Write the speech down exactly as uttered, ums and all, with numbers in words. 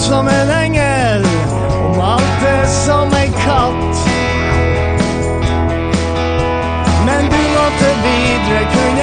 som en engel og malte som en katt. Men du måtte videre kunne